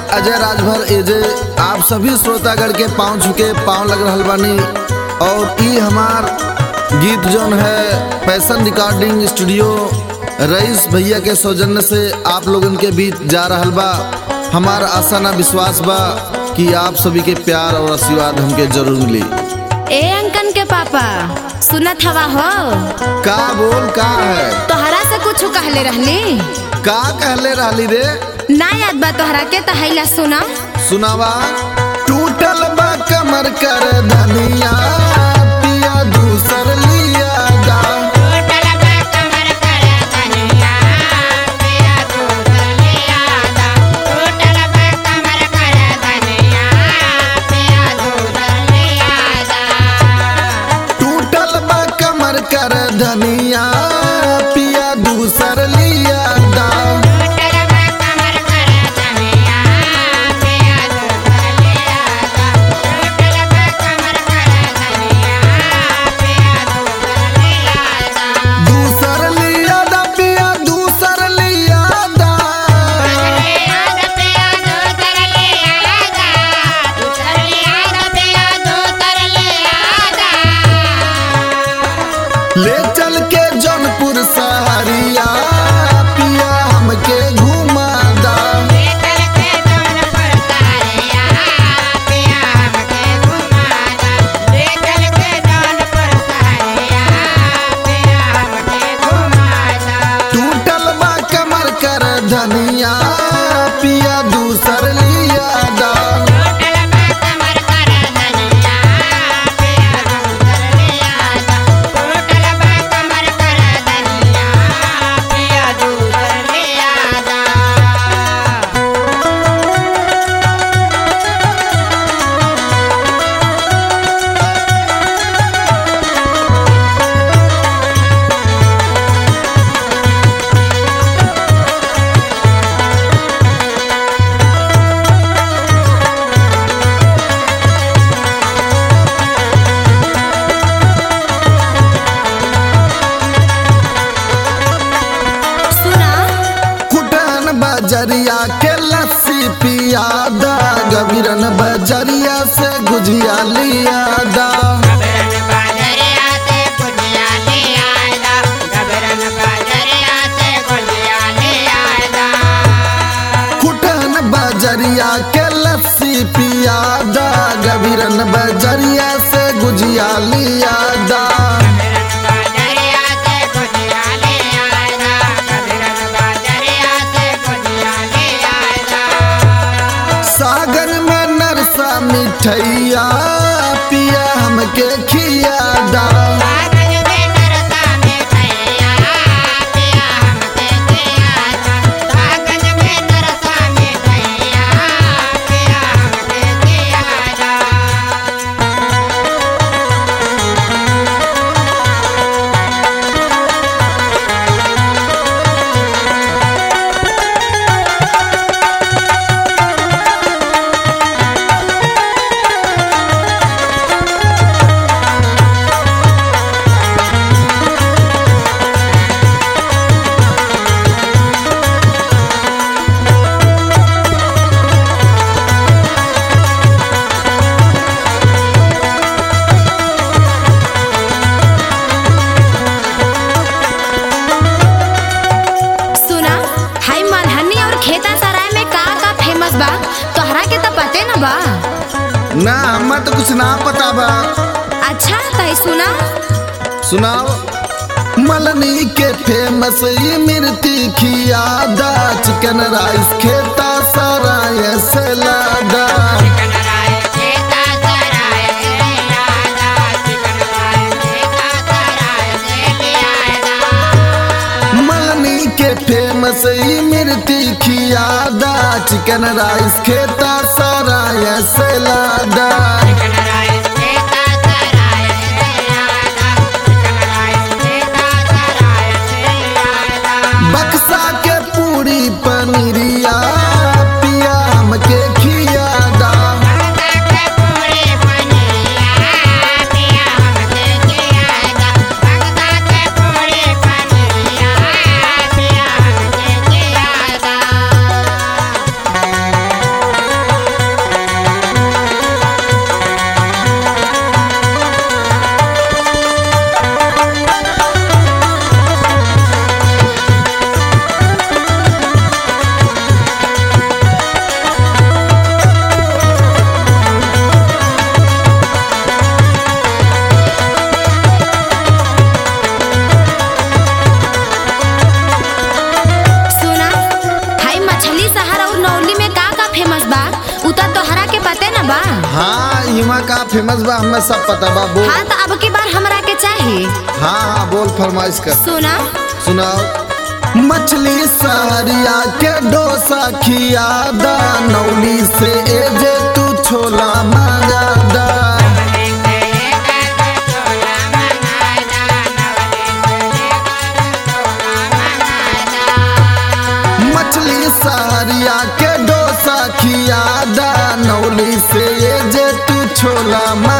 अजय राजभर एजे आप सभी श्रोतागण के पाँव छुके पाँव लग रहल बानी। और ई हमार गीत जौन है पैसन रिकॉर्डिंग स्टूडियो रईस भैया के सौजन्य से आप लोगन के बीच जा रहल बा। हमार आशा ना विश्वास बा कि आप सभी के प्यार और आशीर्वाद हमके जरूर मिली। ए अंकन के पापा सुनत हवा हो का बोल का है तोहरा से कुछ कहले रहली का कहले रहली रे ना याद बा तोहरा के तहैला सुना सुनावा। टूटल बा कमर कर धनिया पिया दूसर लिया दा। टूटल बा कमर कर धनिया पिया दूसर लिया दा। दूसर लिया दा पिया दूसर लिया दा। ले चल के जौनपुर सहरिया पिया हमके घुमा दा। टूटल बा कमर कर धनिया पिया दूसर लिया दा। बजरिया के लस्सी पिया दा गबीरन बजरिया से गुजिया लिया दा। कुटन बजरिया के लस्सी पिया दा गबीरन बजरिया से गुजिया लिया दा। सागर में नरसा मिठैया पिया हमके खिया दा। तोहरा के तो पते न बा ना हमें तो कुछ ना पता बा। अच्छा तय सुना सुनाओ। मलनी के फेमस ये मिर्ची खिया दा चिकन राइस खेता सराय सलादा। मलनी के फेमस ये मिर्ची खिया दा चिकन राइस खेता सराय सलादा। बक्सा के पूरी पनीरिया पिया हमके खिया दा। पते न बा। हाँ यहाँ का फेमस बा, हमें सब पता बा। बोल। हाँ तो अब की बार हमरा के चाहिए। हाँ बोल, फरमाइश कर। सुना सुनाओ। मछली सहरिया के डोसा खियादा, नौली से एजे तू छोला मंगादा। मछली सहरिया के डोसा खियादा, नौली से एजे तू छोला